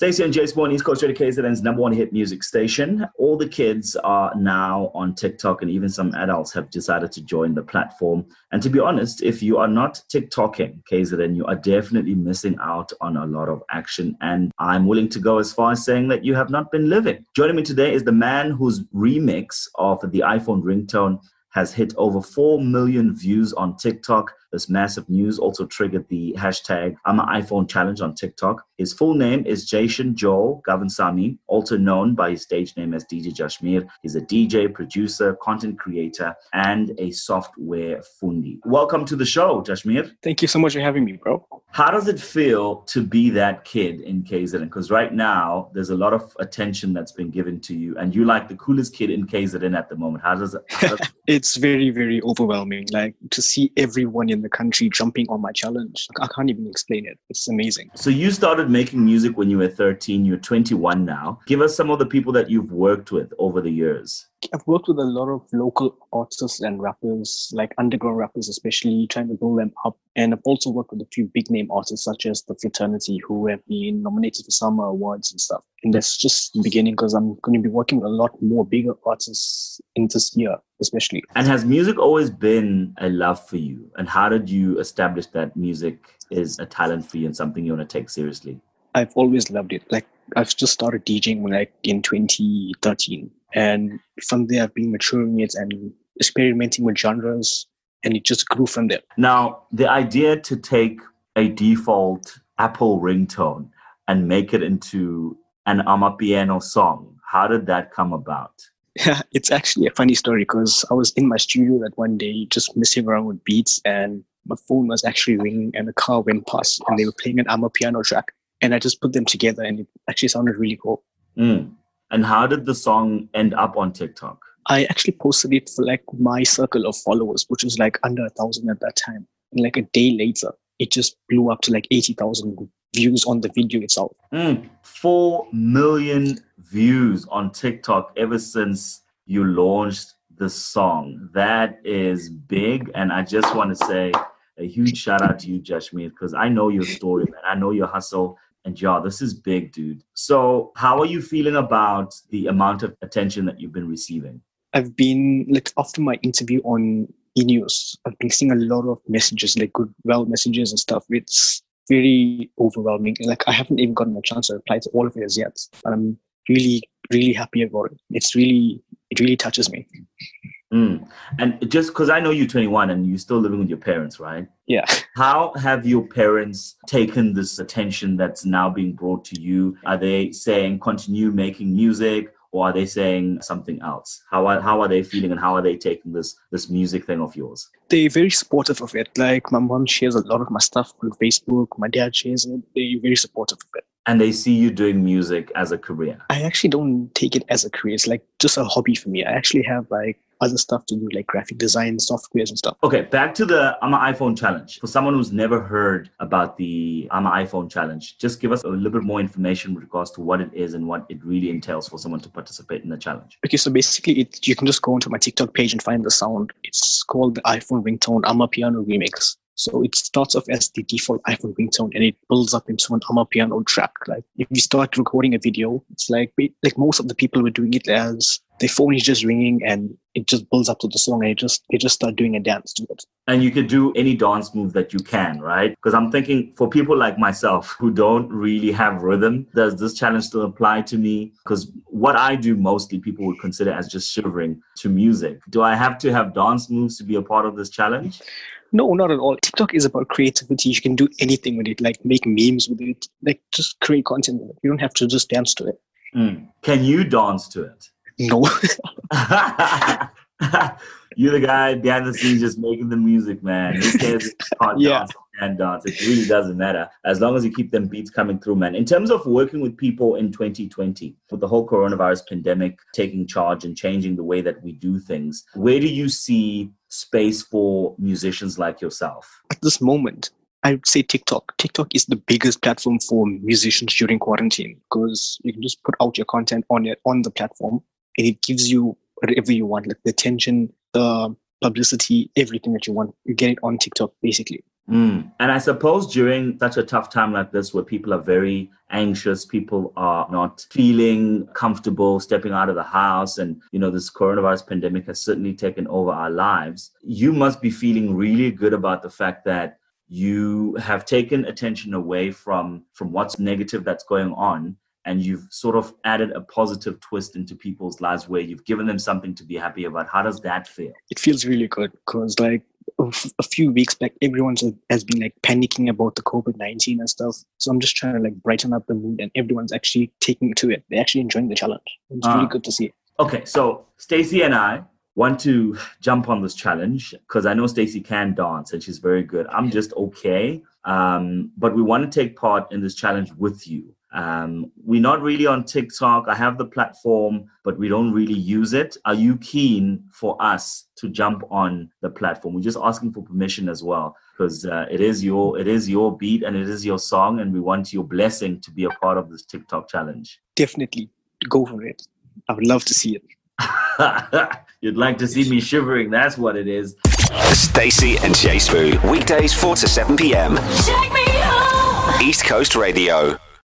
Stacey and Jay Spawn, East Coast Radio KZN's number one hit music station. All the kids are now on TikTok, and even some adults have decided to join the platform. And to be honest, if you are not TikToking KZN, you are definitely missing out on a lot of action. And I'm willing to go as far as saying that you have not been living. Joining me today is the man whose remix of the iPhone ringtone has hit over 4 million views on TikTok. This massive news also triggered the hashtag I'm an iPhone challenge on TikTok. His full name is Jason Joel Gavansamy, also known by his stage name as DJ Jashmir. He's a DJ, producer, content creator, and a software fundi. Welcome to the show, Jashmir. Thank you so much for having me, bro. How does it feel to be that kid in KZN? Because right now, there's a lot of attention that's been given to you, and you're like the coolest kid in KZN at the moment. How does it It's very, very overwhelming. Like, to see everyone in the country jumping on my challenge. I can't even explain it. It's amazing. So you started making music when you were 13. You're 21 now. Give us some of the people that you've worked with over the years. I've worked with a lot of local artists and rappers, like underground rappers especially, trying to build them up. And I've also worked with a few big name artists such as The Fraternity, who have been nominated for summer awards and stuff. And that's just the beginning, because I'm going to be working with a lot more bigger artists in this year, especially. And has music always been a love for you? And how did you establish that music is a talent for you and something you want to take seriously? I've always loved it. Like, I've just started DJing in 2013. And from there, I've been maturing it and experimenting with genres, and it just grew from there. Now, the idea to take a default Apple ringtone and make it into an Amapiano song, how did that come about? Yeah, it's actually a funny story, because I was in my studio that one day just messing around with beats, and my phone was actually ringing and a car went past and they were playing an Amapiano track. And I just put them together and it actually sounded really cool. And how did the song end up on TikTok? I actually posted it for like my circle of followers, which was like under 1,000 at that time. And like a day later, it just blew up to like 80,000 views on the video itself. 4 million views on TikTok ever since you launched the song. That is big. And I just want to say a huge shout out to you, Jashmir, because I know your story, man. I know your hustle. And yeah, this is big, dude. So how are you feeling about the amount of attention that you've been receiving? I've been, like, after my interview on eNews, I've been seeing a lot of messages, like goodwill messages and stuff. It's very overwhelming. Like, I haven't even gotten a chance to reply to all of it as yet. But I'm really, really happy about it. It really touches me. And just because I know you're 21 and you're still living with your parents, right? Yeah. How have your parents taken this attention that's now being brought to you? Are they saying continue making music, or are they saying something else? How are they feeling, and how are they taking this music thing of yours? They're very supportive of it. Like, my mom shares a lot of my stuff on Facebook. My dad shares it. They're very supportive of it. And they see you doing music as a career? I actually don't take it as a career. It's like just a hobby for me. I actually have like other stuff to do, like graphic design, softwares and stuff. Okay, back to the I'm an iPhone challenge. For someone who's never heard about the I'm an iPhone challenge, just give us a little bit more information with regards to what it is and what it really entails for someone to participate in the challenge. Okay, so basically you can just go onto my TikTok page and find the sound. It's called the iPhone ringtone Amapiano remix. So it starts off as the default iPhone ringtone and it builds up into an Amapiano track. Like, if you start recording a video, it's like most of the people were doing it as their phone is just ringing and it just builds up to the song, and they just start doing a dance to it. And you could do any dance move that you can, right? Because I'm thinking for people like myself who don't really have rhythm, does this challenge still apply to me? Because what I do mostly people would consider as just shivering to music. Do I have to have dance moves to be a part of this challenge? No, not at all. TikTok is about creativity. You can do anything with it, like make memes with it, like just create content with it. You don't have to just dance to it. Can you dance to it? No. You're the guy behind the scenes just making the music, man. Who cares if you can't dance or can dance? It really doesn't matter. As long as you keep them beats coming through, man. In terms of working with people in 2020, with the whole coronavirus pandemic taking charge and changing the way that we do things, where do you see space for musicians like yourself? At this moment, I would say TikTok. TikTok is the biggest platform for musicians during quarantine, because you can just put out your content on the platform and it gives you whatever you want, like the attention, the publicity, everything that you want. You get it on TikTok, basically. And I suppose during such a tough time like this, where people are very anxious, people are not feeling comfortable stepping out of the house, and this coronavirus pandemic has certainly taken over our lives, you must be feeling really good about the fact that you have taken attention away from what's negative that's going on, and you've sort of added a positive twist into people's lives where you've given them something to be happy about. How does that feel? It feels really good because a few weeks back, everyone has been panicking about the COVID-19 and stuff. So I'm just trying to brighten up the mood, and everyone's actually taking to it. They're actually enjoying the challenge. It's really good to see. Okay, so Stacey and I want to jump on this challenge because I know Stacey can dance and she's very good. I'm just okay. But we want to take part in this challenge with you. We're not really on TikTok. I have the platform, but we don't really use it. Are you keen for us to jump on the platform? We're just asking for permission as well, because it is your beat and it is your song, and we want your blessing to be a part of this TikTok challenge. Definitely. Go for it. I would love to see it. You'd like to see me shivering. That's what it is. Stacey and Jay Spoo, weekdays 4 to 7 p.m. Check me out. East Coast Radio.